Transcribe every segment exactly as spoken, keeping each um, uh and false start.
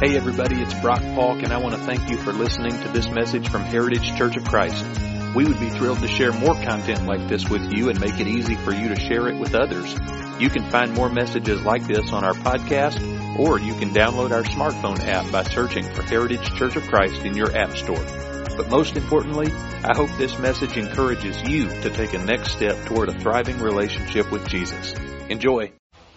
Hey everybody, it's Brock Falk, and I want to thank you for listening to this message from Heritage Church of Christ. We would be thrilled to share more content like this with you and make it easy for you to share it with others. You can find more messages like this on our podcast, or you can download our smartphone app by searching for Heritage Church of Christ in your app store. But most importantly, I hope this message encourages you to take a next step toward a thriving relationship with Jesus. Enjoy.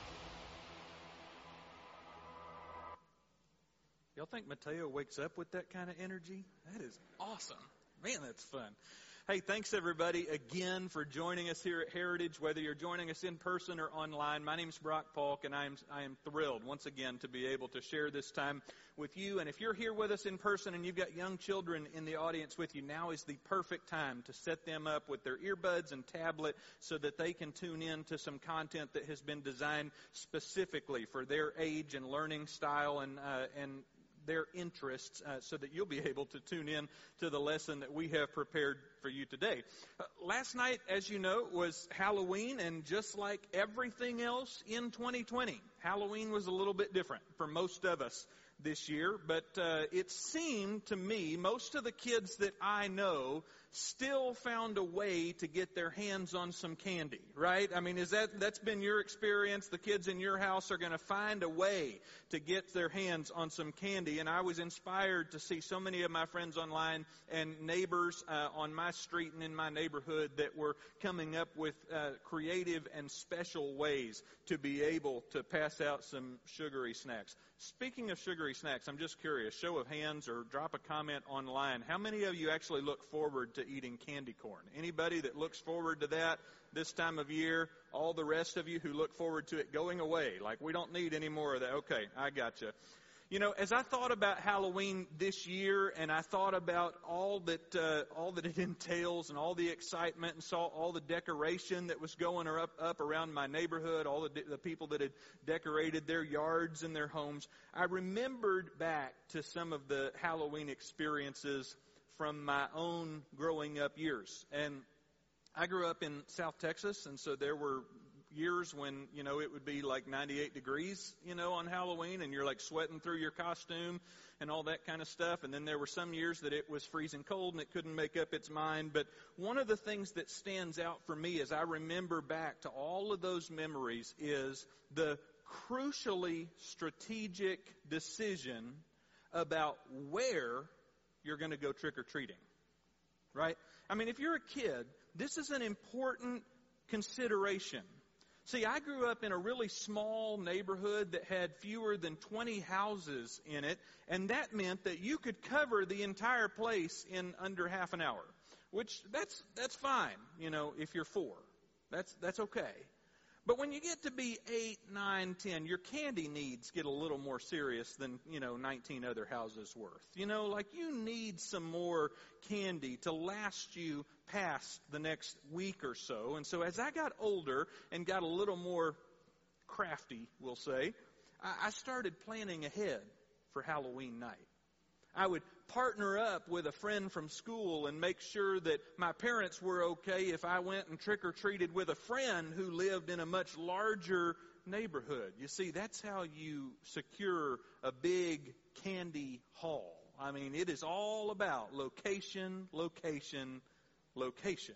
Y'all think Mateo wakes up with that kind of energy? That is awesome. Man, that's fun. Hey, thanks everybody again for joining us here at Heritage, whether you're joining us in person or online. My name's Brock Falk, and I am I am thrilled once again to be able to share this time with you. And if you're here with us in person and you've got young children in the audience with you, now is the perfect time to set them up with their earbuds and tablet so that they can tune in to some content that has been designed specifically for their age and learning style and uh, and their interests, uh, so that you'll be able to tune in to the lesson that we have prepared for you today. Uh, last night, as you know, was Halloween, and just like everything else in twenty twenty, Halloween was a little bit different for most of us this year, but uh, it seemed to me most of the kids that I know still found a way to get their hands on some candy, right? I mean, is that, that's been your experience? The kids in your house are going to find a way to get their hands on some candy. And I was inspired to see so many of my friends online and neighbors uh, on my street and in my neighborhood that were coming up with uh, creative and special ways to be able to pass out some sugary snacks. Speaking of sugary snacks, I'm just curious, show of hands or drop a comment online. How many of you actually look forward to eating candy corn? Anybody that looks forward to that this time of year? All the rest of you who look forward to it going away, like we don't need any more of that. Okay, I gotcha. You know, as I thought about Halloween this year, and I thought about all that uh, all that it entails and all the excitement, and saw all the decoration that was going up, up around my neighborhood, all the, the people that had decorated their yards and their homes, I remembered back to some of the Halloween experiences from my own growing up years. And I grew up in South Texas, and so there were years when, you know, it would be like ninety-eight degrees, you know, on Halloween, and you're like sweating through your costume and all that kind of stuff. And then there were some years that it was freezing cold and it couldn't make up its mind. But one of the things that stands out for me as I remember back to all of those memories is the crucially strategic decision about where you're going to go trick-or-treating, right? I mean, if you're a kid, this is an important consideration. See, I grew up in a really small neighborhood that had fewer than twenty houses in it, and that meant that you could cover the entire place in under half an hour, which that's that's fine, you know, if you're four. That's that's okay. But when you get to be eight, nine, ten, your candy needs get a little more serious than, you know, nineteen other houses worth. You know, like you need some more candy to last you past the next week or so. And so as I got older and got a little more crafty, we'll say, I started planning ahead for Halloween night. I would partner up with a friend from school and make sure that my parents were okay if I went and trick-or-treated with a friend who lived in a much larger neighborhood. You see, that's how you secure a big candy haul. I mean, it is all about location, location, location.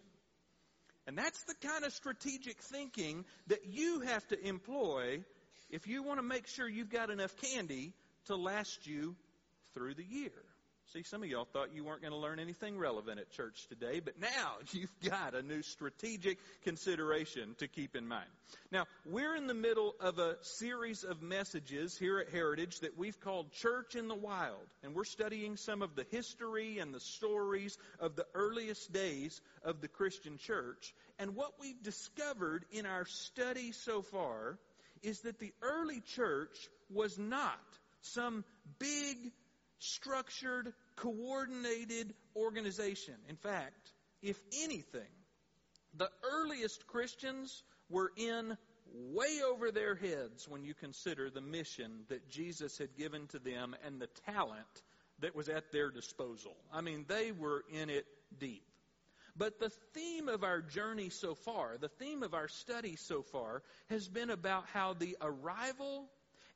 And that's the kind of strategic thinking that you have to employ if you want to make sure you've got enough candy to last you through the year. See, some of y'all thought you weren't going to learn anything relevant at church today, but now you've got a new strategic consideration to keep in mind. Now, we're in the middle of a series of messages here at Heritage that we've called Church in the Wild, and we're studying some of the history and the stories of the earliest days of the Christian church. And what we've discovered in our study so far is that the early church was not some big, structured, coordinated organization. In fact, if anything, the earliest Christians were in way over their heads when you consider the mission that Jesus had given to them and the talent that was at their disposal. I mean, they were in it deep. But the theme of our journey so far, the theme of our study so far, has been about how the arrival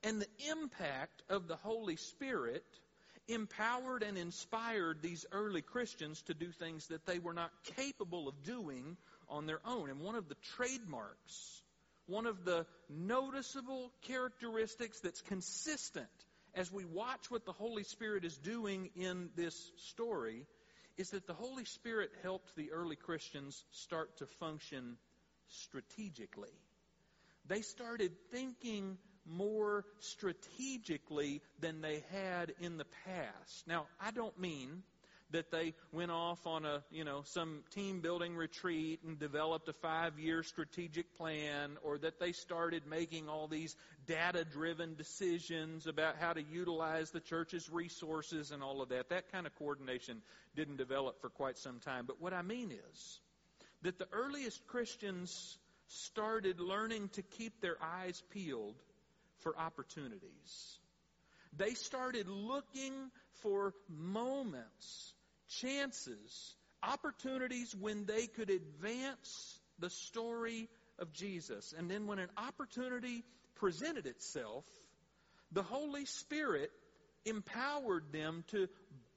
And the impact of the Holy Spirit empowered and inspired these early Christians to do things that they were not capable of doing on their own. And one of the trademarks, one of the noticeable characteristics that's consistent as we watch what the Holy Spirit is doing in this story is that the Holy Spirit helped the early Christians start to function strategically. They started thinking more strategically than they had in the past. Now, I don't mean that they went off on a, you know, some team building retreat and developed a five-year strategic plan, or that they started making all these data-driven decisions about how to utilize the church's resources and all of that. That kind of coordination didn't develop for quite some time. But what I mean is that the earliest Christians started learning to keep their eyes peeled for opportunities. They started looking for moments, chances, opportunities when they could advance the story of Jesus. And then when an opportunity presented itself, the Holy Spirit empowered them to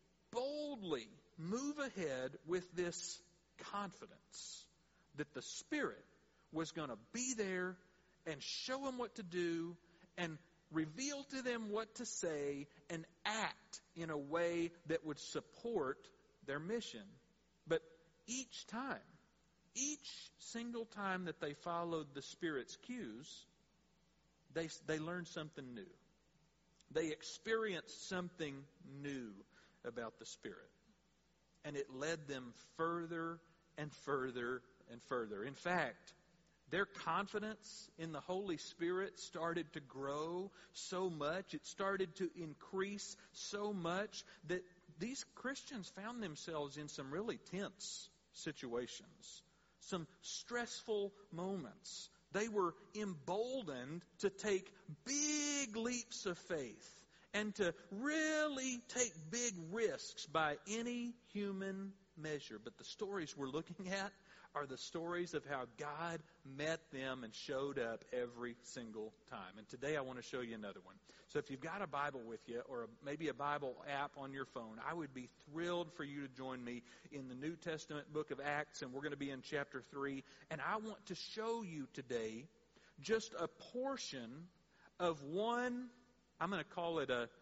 boldly move ahead with this confidence that the Spirit was going to be there and show them what to do and reveal to them what to say and act in a way that would support their mission. But each time, each single time that they followed the Spirit's cues, they, they learned something new. They experienced something new about the Spirit. And it led them further and further and further. In fact, their confidence in the Holy Spirit started to grow so much, it started to increase so much that these Christians found themselves in some really tense situations, some stressful moments. They were emboldened to take big leaps of faith and to really take big risks by any human measure. But the stories we're looking at are the stories of how God met them and showed up every single time. And today I want to show you another one. So if you've got a Bible with you, or maybe a Bible app on your phone, I would be thrilled for you to join me in the New Testament book of Acts, and we're going to be in chapter three. And I want to show you today just a portion of one, I'm going to call it a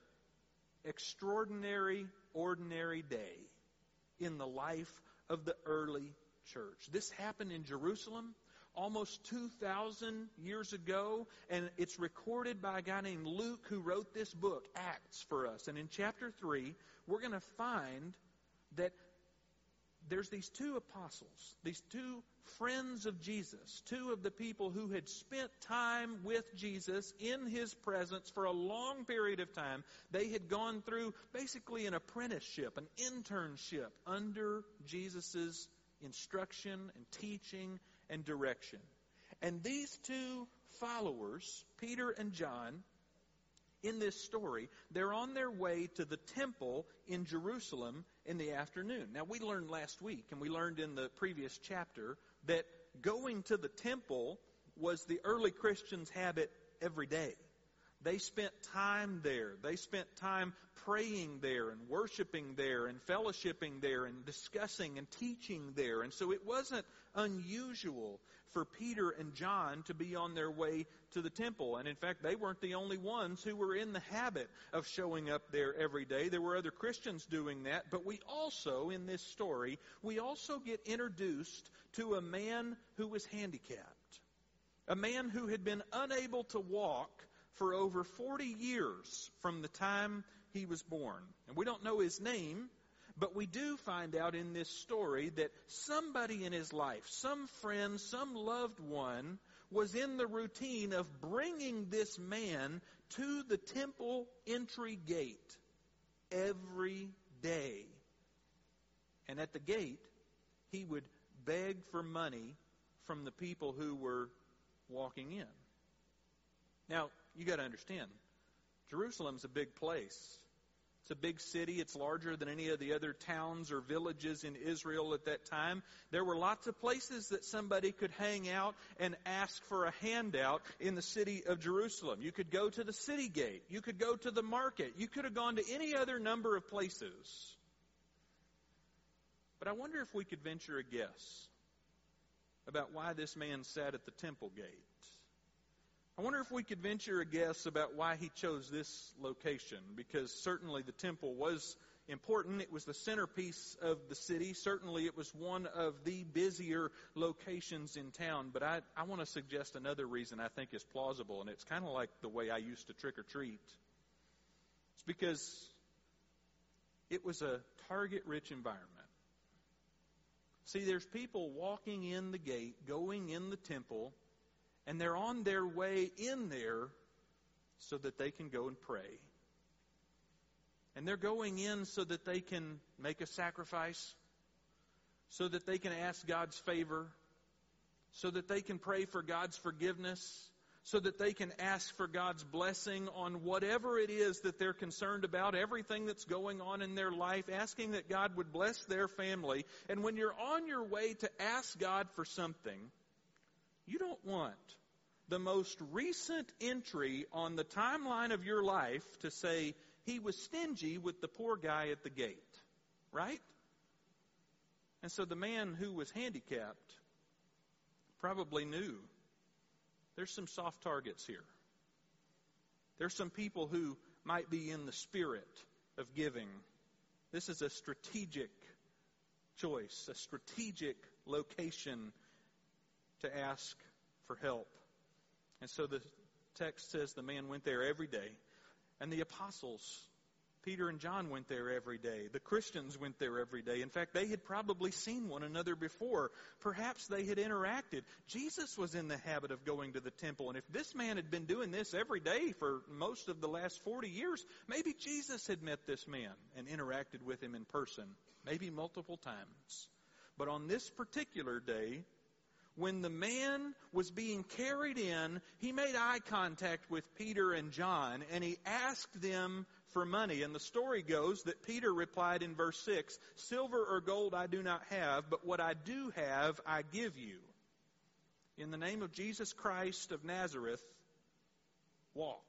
extraordinary, ordinary day in the life of the early church. This happened in Jerusalem almost two thousand years ago, and it's recorded by a guy named Luke who wrote this book, Acts, for us. And in chapter three, we're going to find that there's these two apostles, these two friends of Jesus, two of the people who had spent time with Jesus in His presence for a long period of time. They had gone through basically an apprenticeship, an internship under Jesus' instruction and teaching and direction. And these two followers, Peter and John, in this story, they're on their way to the temple in Jerusalem in the afternoon. Now, we learned last week, and we learned in the previous chapter, that going to the temple was the early Christians' habit every day. They spent time there. They spent time praying there and worshiping there and fellowshipping there and discussing and teaching there. And so it wasn't unusual for Peter and John to be on their way to the temple. And in fact, they weren't the only ones who were in the habit of showing up there every day. There were other Christians doing that. But we also, in this story, we also get introduced to a man who was handicapped. A man who had been unable to walk for over forty years from the time he was born. And we don't know his name, but we do find out in this story that somebody in his life, some friend, some loved one, was in the routine of bringing this man to the temple entry gate every day. And at the gate, he would beg for money from the people who were walking in. Now, you got to understand, Jerusalem's a big place. It's a big city. It's larger than any of the other towns or villages in Israel at that time. There were lots of places that somebody could hang out and ask for a handout in the city of Jerusalem. You could go to the city gate. You could go to the market. You could have gone to any other number of places. But I wonder if we could venture a guess about why this man sat at the temple gate. I wonder if we could venture a guess about why he chose this location, because certainly the temple was important. It was the centerpiece of the city. Certainly it was one of the busier locations in town. But I, I want to suggest another reason I think is plausible, and it's kind of like the way I used to trick or treat. It's because it was a target-rich environment. See, there's people walking in the gate, going in the temple, and they're on their way in there so that they can go and pray. And they're going in so that they can make a sacrifice, so that they can ask God's favor, so that they can pray for God's forgiveness, so that they can ask for God's blessing on whatever it is that they're concerned about, everything that's going on in their life, asking that God would bless their family. And when you're on your way to ask God for something, you don't want the most recent entry on the timeline of your life to say, he was stingy with the poor guy at the gate, right? And so the man who was handicapped probably knew there's some soft targets here. There's some people who might be in the spirit of giving. This is a strategic choice, a strategic location to ask for help. And so the text says the man went there every day. And the apostles, Peter and John, went there every day. The Christians went there every day. In fact, they had probably seen one another before. Perhaps they had interacted. Jesus was in the habit of going to the temple. And if this man had been doing this every day for most of the last forty years, maybe Jesus had met this man and interacted with him in person, maybe multiple times. But on this particular day, when the man was being carried in, he made eye contact with Peter and John, and he asked them for money. And the story goes that Peter replied in verse six, "Silver or gold I do not have, but what I do have I give you. In the name of Jesus Christ of Nazareth, walk."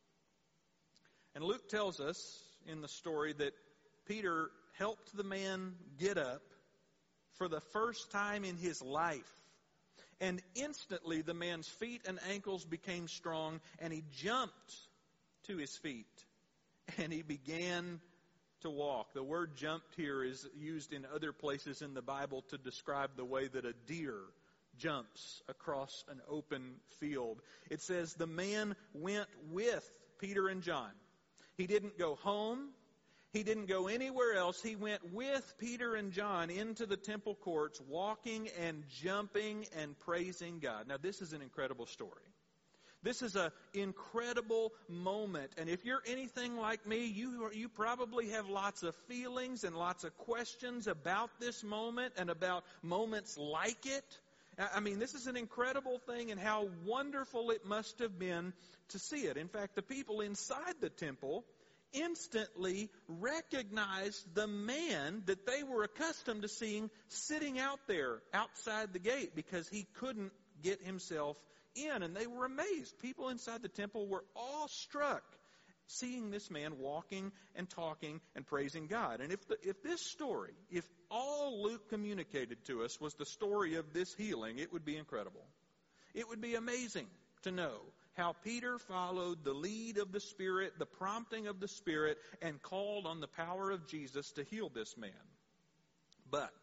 And Luke tells us in the story that Peter helped the man get up for the first time in his life. And instantly the man's feet and ankles became strong, and he jumped to his feet, and he began to walk. The word jumped here is used in other places in the Bible to describe the way that a deer jumps across an open field. It says the man went with Peter and John. He didn't go home. He didn't go anywhere else. He went with Peter and John into the temple courts, walking and jumping and praising God. Now, this is an incredible story. This is an incredible moment. And if you're anything like me, you, you probably have lots of feelings and lots of questions about this moment and about moments like it. I mean, this is an incredible thing, and how wonderful it must have been to see it. In fact, the people inside the temple instantly recognized the man that they were accustomed to seeing sitting out there outside the gate, because he couldn't get himself in. And they were amazed. People inside the temple were awestruck seeing this man walking and talking and praising God. And if the, if this story, if all Luke communicated to us was the story of this healing, it would be incredible. It would be amazing to know how Peter followed the lead of the Spirit, the prompting of the Spirit, and called on the power of Jesus to heal this man. But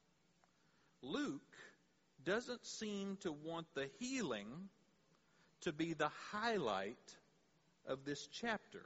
Luke doesn't seem to want the healing to be the highlight of this chapter.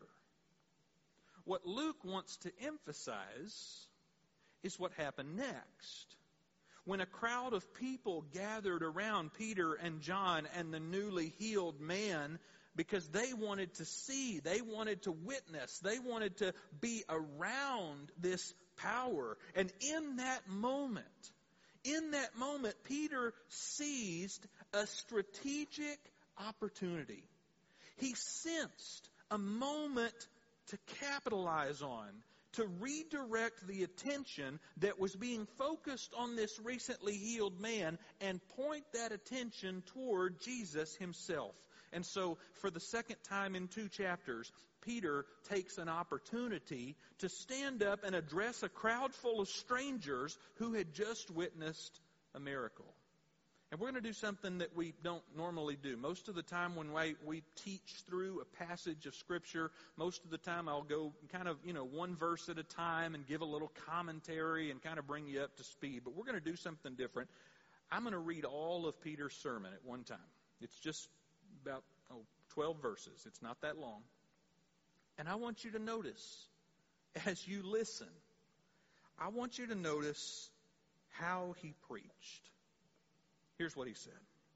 What Luke wants to emphasize is what happened next. When a crowd of people gathered around Peter and John and the newly healed man, because they wanted to see, they wanted to witness, they wanted to be around this power. And in that moment, in that moment, Peter seized a strategic opportunity. He sensed a moment to capitalize on, to redirect the attention that was being focused on this recently healed man and point that attention toward Jesus himself. And so, for the second time in two chapters, Peter takes an opportunity to stand up and address a crowd full of strangers who had just witnessed a miracle. And we're going to do something that we don't normally do. Most of the time when we, we teach through a passage of Scripture, most of the time I'll go kind of, you know, one verse at a time and give a little commentary and kind of bring you up to speed. But we're going to do something different. I'm going to read all of Peter's sermon at one time. It's just about oh, twelve verses. It's not that long. And I want you to notice, as you listen, I want you to notice how he preached. Here's what he said.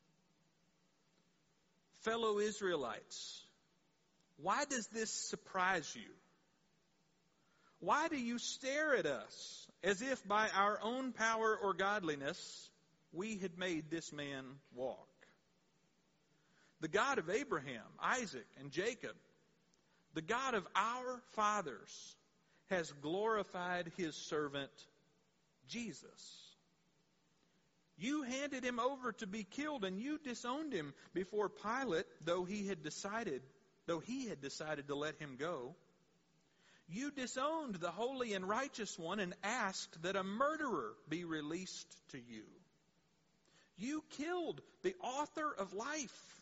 Fellow Israelites, why does this surprise you? Why do you stare at us as if by our own power or godliness we had made this man walk? The God of Abraham, Isaac, and Jacob, the God of our fathers, has glorified his servant Jesus. You handed him over to be killed, and you disowned him before Pilate, though he had decided, though he had decided to let him go. You disowned the holy and righteous one and asked that a murderer be released to you. You killed the author of life.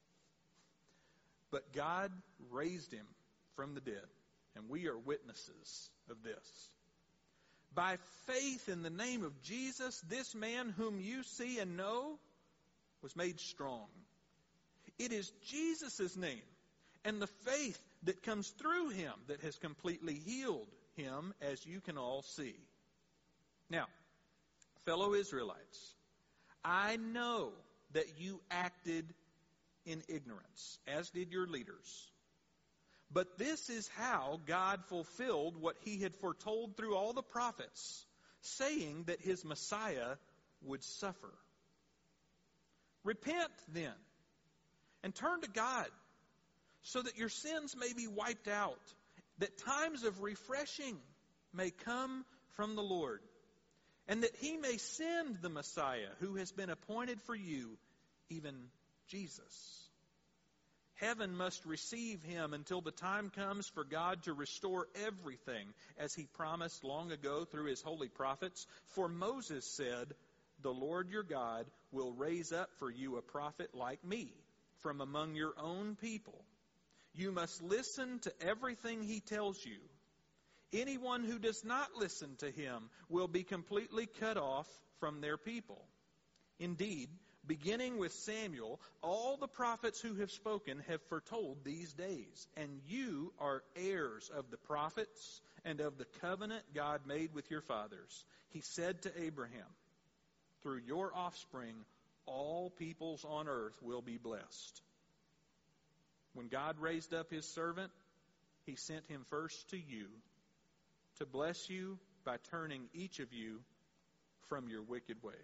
But God raised him from the dead, and we are witnesses of this. By faith in the name of Jesus, this man whom you see and know was made strong. It is Jesus' name and the faith that comes through him that has completely healed him, as you can all see. Now, fellow Israelites, I know that you acted in ignorance, as did your leaders. But this is how God fulfilled what he had foretold through all the prophets, saying that his Messiah would suffer. Repent then, and turn to God, so that your sins may be wiped out, that times of refreshing may come from the Lord, and that he may send the Messiah who has been appointed for you, even Jesus. Heaven must receive him until the time comes for God to restore everything, as he promised long ago through his holy prophets. For Moses said, the Lord your God will raise up for you a prophet like me from among your own people. You must listen to everything he tells you. Anyone who does not listen to him will be completely cut off from their people. Indeed, beginning with Samuel, all the prophets who have spoken have foretold these days. And you are heirs of the prophets and of the covenant God made with your fathers. He said to Abraham, through your offspring, all peoples on earth will be blessed. When God raised up his servant, he sent him first to you to bless you by turning each of you from your wicked ways.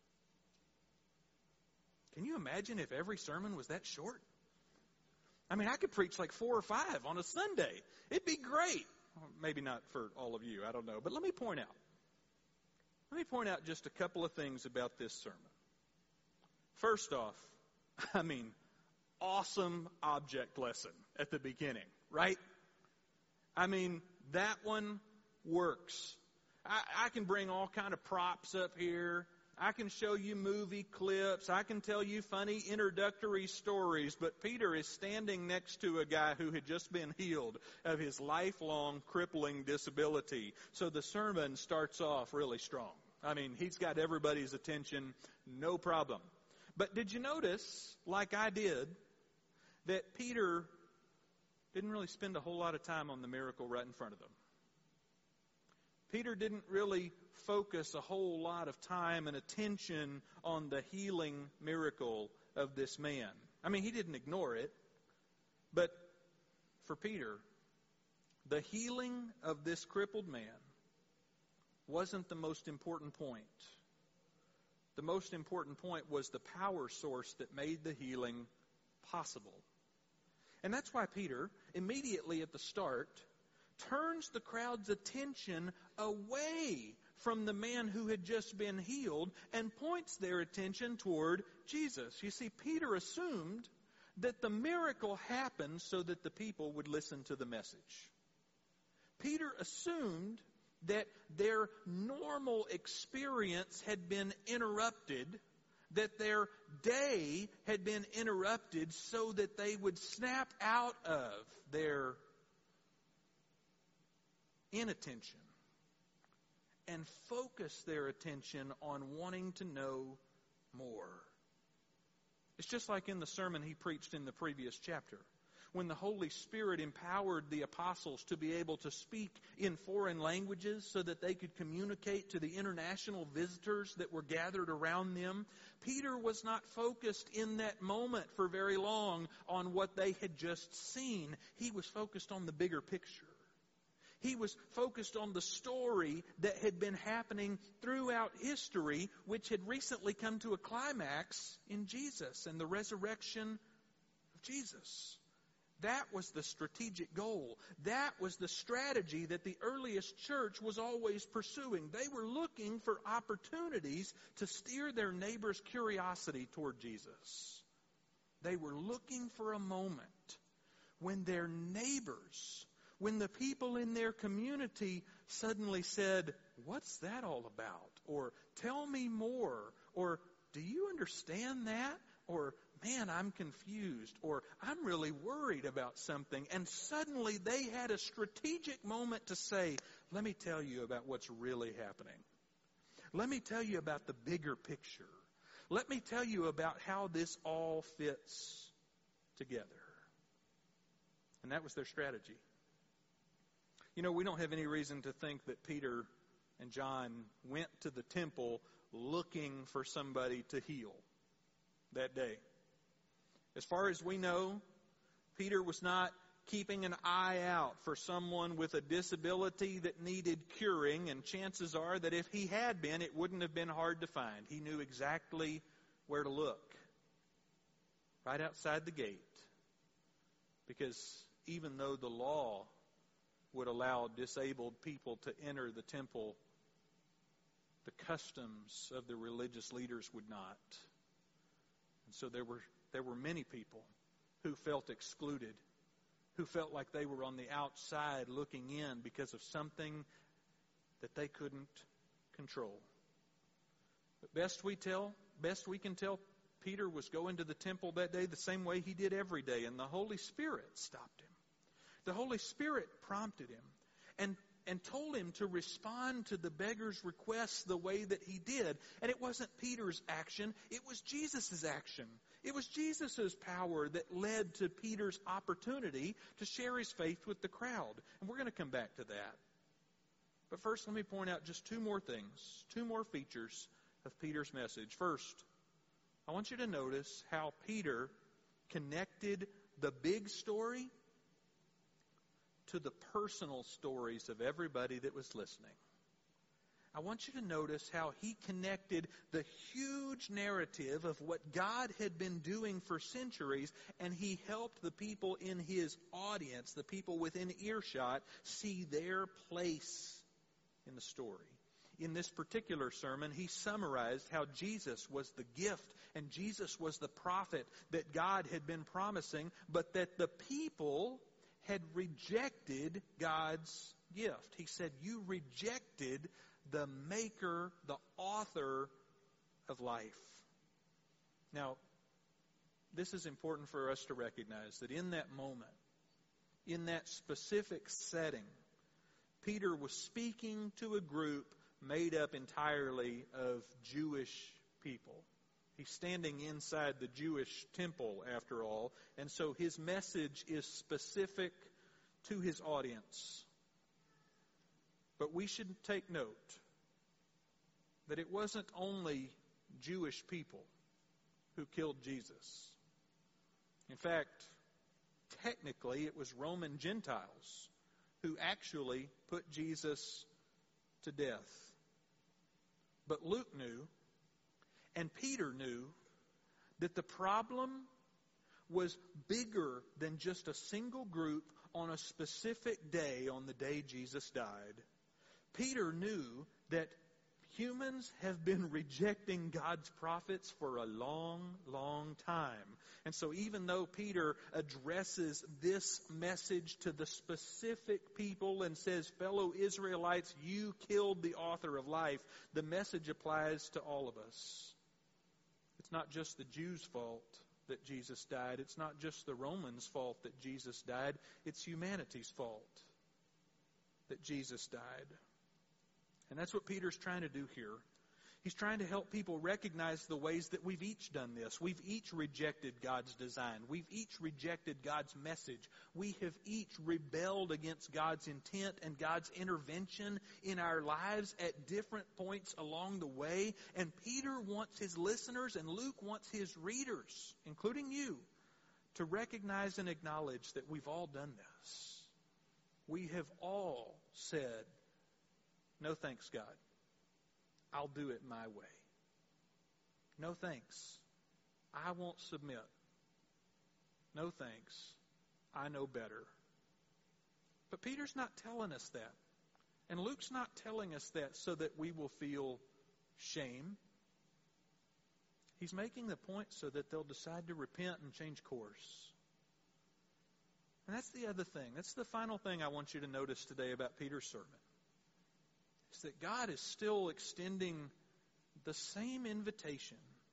Can you imagine if every sermon was that short? I mean, I could preach like four or five on a Sunday. It'd be great. Well, maybe not for all of you, I don't know. But let me point out. Let me point out just a couple of things about this sermon. First off, I mean, awesome object lesson at the beginning, right? I mean, that one works. I, I can bring all kind of props up here. I can show you movie clips. I can tell you funny introductory stories. But Peter is standing next to a guy who had just been healed of his lifelong crippling disability. So the sermon starts off really strong. I mean, he's got everybody's attention, no problem. But did you notice, like I did, that Peter didn't really spend a whole lot of time on the miracle right in front of them? Peter didn't really focus a whole lot of time and attention on the healing miracle of this man. I mean, he didn't ignore it. But for Peter, the healing of this crippled man wasn't the most important point. The most important point was the power source that made the healing possible. And that's why Peter, immediately at the start, turns the crowd's attention away from the man who had just been healed and points their attention toward Jesus. You see, Peter assumed that the miracle happened so that the people would listen to the message. Peter assumed that their normal experience had been interrupted, that their day had been interrupted so that they would snap out of their inattention and focus their attention on wanting to know more. It's just like in the sermon he preached in the previous chapter, when the Holy Spirit empowered the apostles to be able to speak in foreign languages so that they could communicate to the international visitors that were gathered around them. Peter was not focused in that moment for very long on what they had just seen. He was focused on the bigger picture. He was focused on the story that had been happening throughout history, which had recently come to a climax in Jesus and the resurrection of Jesus. That was the strategic goal. That was the strategy that the earliest church was always pursuing. They were looking for opportunities to steer their neighbor's curiosity toward Jesus. They were looking for a moment when their neighbors, when the people in their community suddenly said, "What's that all about?" Or, "Tell me more." Or, "Do you understand that?" Or, "Man, I'm confused." Or, "I'm really worried about something." And suddenly they had a strategic moment to say, "Let me tell you about what's really happening. Let me tell you about the bigger picture. Let me tell you about how this all fits together." And that was their strategy. You know, we don't have any reason to think that Peter and John went to the temple looking for somebody to heal that day. As far as we know, Peter was not keeping an eye out for someone with a disability that needed curing, and chances are that if he had been, it wouldn't have been hard to find. He knew exactly where to look. Right outside the gate. Because even though the law would allow disabled people to enter the temple, the customs of the religious leaders would not. And so there were there were many people who felt excluded, who felt like they were on the outside looking in because of something that they couldn't control. But best we tell, best we can tell, Peter was going to the temple that day the same way he did every day, and the Holy Spirit stopped him. The Holy Spirit prompted him and, and told him to respond to the beggar's request the way that he did. And it wasn't Peter's action, it was Jesus' action. It was Jesus' power that led to Peter's opportunity to share his faith with the crowd. And we're going to come back to that. But first, let me point out just two more things, two more features of Peter's message. First, I want you to notice how Peter connected the big story to the personal stories of everybody that was listening. I want you to notice how he connected the huge narrative of what God had been doing for centuries, and he helped the people in his audience, the people within earshot, see their place in the story. In this particular sermon, he summarized how Jesus was the gift and Jesus was the prophet that God had been promising, but that the people had rejected God's gift. He said, "You rejected the maker, the author of life." Now, this is important for us to recognize that in that moment, in that specific setting, Peter was speaking to a group made up entirely of Jewish people. He's standing inside the Jewish temple, after all, and so his message is specific to his audience. But we should take note that it wasn't only Jewish people who killed Jesus. In fact, technically it was Roman Gentiles who actually put Jesus to death. But Luke knew, and Peter knew, that the problem was bigger than just a single group on a specific day, on the day Jesus died, Peter knew that humans have been rejecting God's prophets for a long, long time. And so even though Peter addresses this message to the specific people and says, fellow Israelites, you killed the author of life, the message applies to all of us. It's not just the Jews' fault that Jesus died. It's not just the Romans' fault that Jesus died. It's humanity's fault that Jesus died. And that's what Peter's trying to do here. He's trying to help people recognize the ways that we've each done this. We've each rejected God's design. We've each rejected God's message. We have each rebelled against God's intent and God's intervention in our lives at different points along the way. And Peter wants his listeners and Luke wants his readers, including you, to recognize and acknowledge that we've all done this. We have all said, no thanks, God. I'll do it my way. No thanks. I won't submit. No thanks. I know better. But Peter's not telling us that. And Luke's not telling us that so that we will feel shame. He's making the point so that they'll decide to repent and change course. And that's the other thing. That's the final thing I want you to notice today about Peter's sermon. Is that God is still extending the same invitation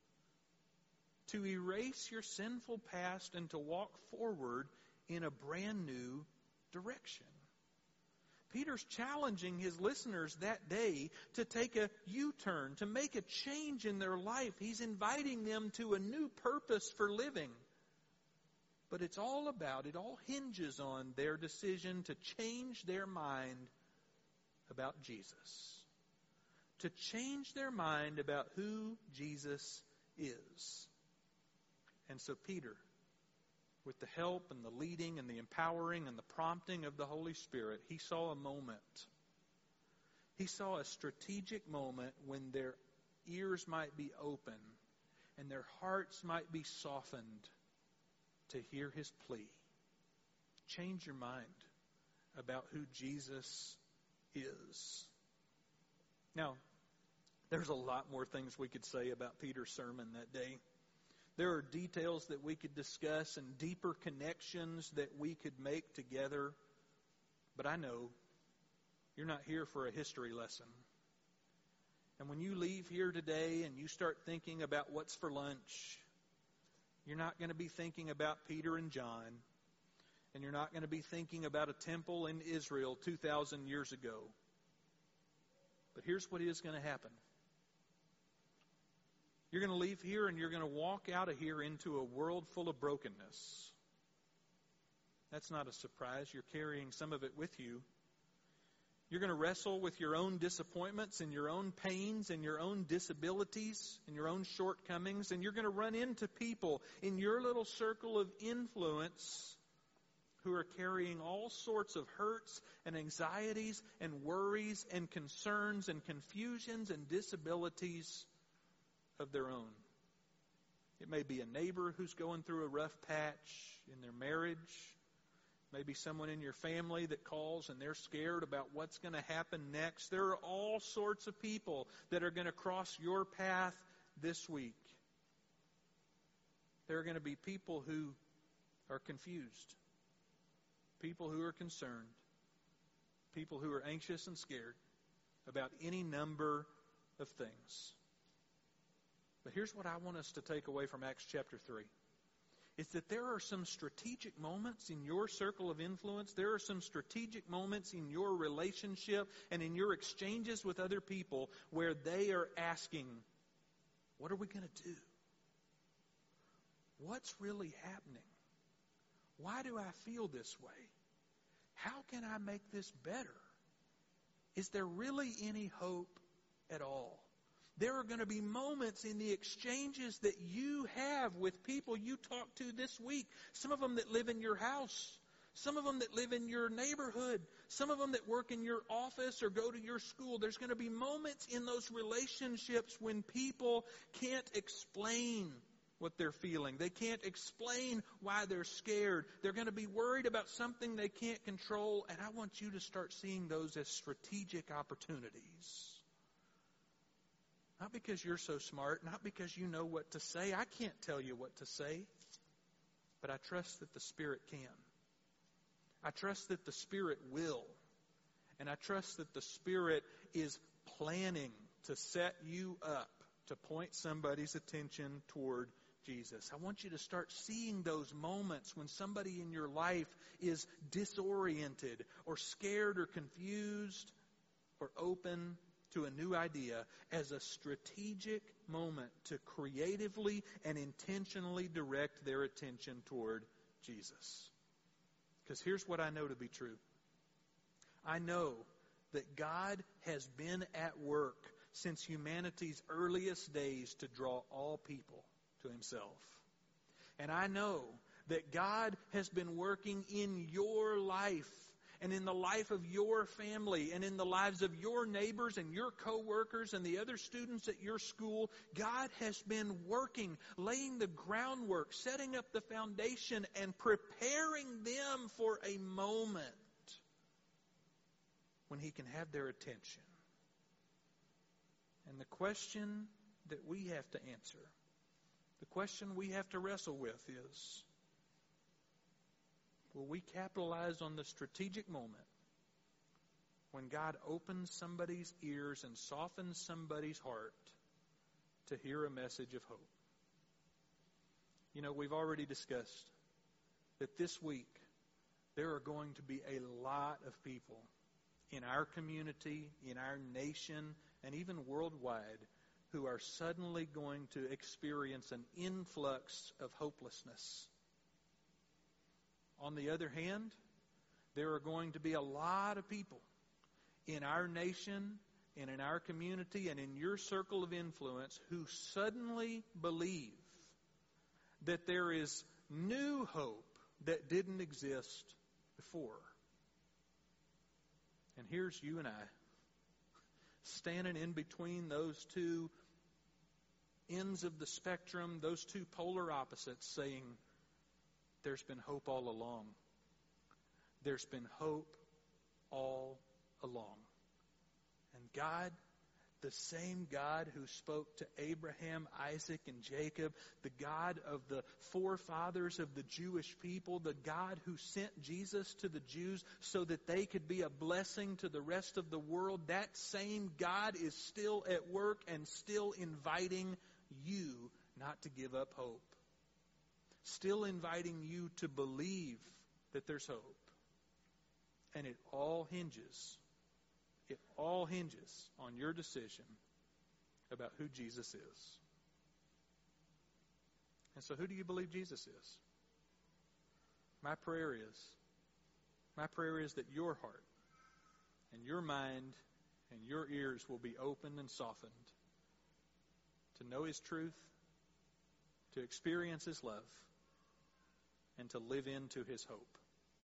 to erase your sinful past and to walk forward in a brand new direction. Peter's challenging his listeners that day to take a U-turn, to make a change in their life. He's inviting them to a new purpose for living. But it's all about, it all hinges on their decision to change their mind about Jesus. To change their mind about who Jesus is. And so Peter, with the help and the leading and the empowering and the prompting of the Holy Spirit, he saw a moment. He saw a strategic moment when their ears might be open and their hearts might be softened to hear his plea. Change your mind about who Jesus is. Now, there's a lot more things we could say about Peter's sermon that day. There are details that we could discuss and deeper connections that we could make together. But I know you're not here for a history lesson. And when you leave here today and you start thinking about what's for lunch, you're not going to be thinking about Peter and John. And you're not going to be thinking about a temple in Israel two thousand years ago. But here's what is going to happen. You're going to leave here and you're going to walk out of here into a world full of brokenness. That's not a surprise. You're carrying some of it with you. You're going to wrestle with your own disappointments and your own pains and your own disabilities and your own shortcomings. And you're going to run into people in your little circle of influence who are carrying all sorts of hurts and anxieties and worries and concerns and confusions and disabilities of their own. It may be a neighbor who's going through a rough patch in their marriage. Maybe someone in your family that calls and they're scared about what's going to happen next. There are all sorts of people that are going to cross your path this week. There are going to be people who are confused. People who are concerned. People who are anxious and scared about any number of things. But here's what I want us to take away from Acts chapter three. Is that there are some strategic moments in your circle of influence. There are some strategic moments in your relationship and in your exchanges with other people where they are asking, what are we going to do? What's really happening? Why do I feel this way? How can I make this better? Is there really any hope at all? There are going to be moments in the exchanges that you have with people you talk to this week. Some of them that live in your house. Some of them that live in your neighborhood. Some of them that work in your office or go to your school. There's going to be moments in those relationships when people can't explain what they're feeling. They can't explain why they're scared. They're going to be worried about something they can't control. And I want you to start seeing those as strategic opportunities. Not because you're so smart, not because you know what to say. I can't tell you what to say. But I trust that the Spirit can. I trust that the Spirit will. And I trust that the Spirit is planning to set you up to point somebody's attention toward Jesus. I want you to start seeing those moments when somebody in your life is disoriented or scared or confused or open to a new idea as a strategic moment to creatively and intentionally direct their attention toward Jesus. Because here's what I know to be true. I know that God has been at work since humanity's earliest days to draw all people to Himself. And I know that God has been working in your life and in the life of your family and in the lives of your neighbors and your co-workers and the other students at your school. God has been working, laying the groundwork, setting up the foundation, and preparing them for a moment when He can have their attention. And the question that we have to answer, the question we have to wrestle with is, will we capitalize on the strategic moment when God opens somebody's ears and softens somebody's heart to hear a message of hope? You know, we've already discussed that this week there are going to be a lot of people in our community, in our nation, and even worldwide who are suddenly going to experience an influx of hopelessness. On the other hand, there are going to be a lot of people in our nation and in our community and in your circle of influence who suddenly believe that there is new hope that didn't exist before. And here's you and I standing in between those two ends of the spectrum, those two polar opposites, saying, there's been hope all along. There's been hope all along. And God, the same God who spoke to Abraham, Isaac, and Jacob, the God of the forefathers of the Jewish people, the God who sent Jesus to the Jews so that they could be a blessing to the rest of the world, that same God is still at work and still inviting you not to give up hope. Still inviting you to believe that there's hope. And it all hinges, it all hinges on your decision about who Jesus is. And so who do you believe Jesus is? My prayer is, my prayer is that your heart and your mind and your ears will be opened and softened to know His truth, to experience His love, and to live into His hope.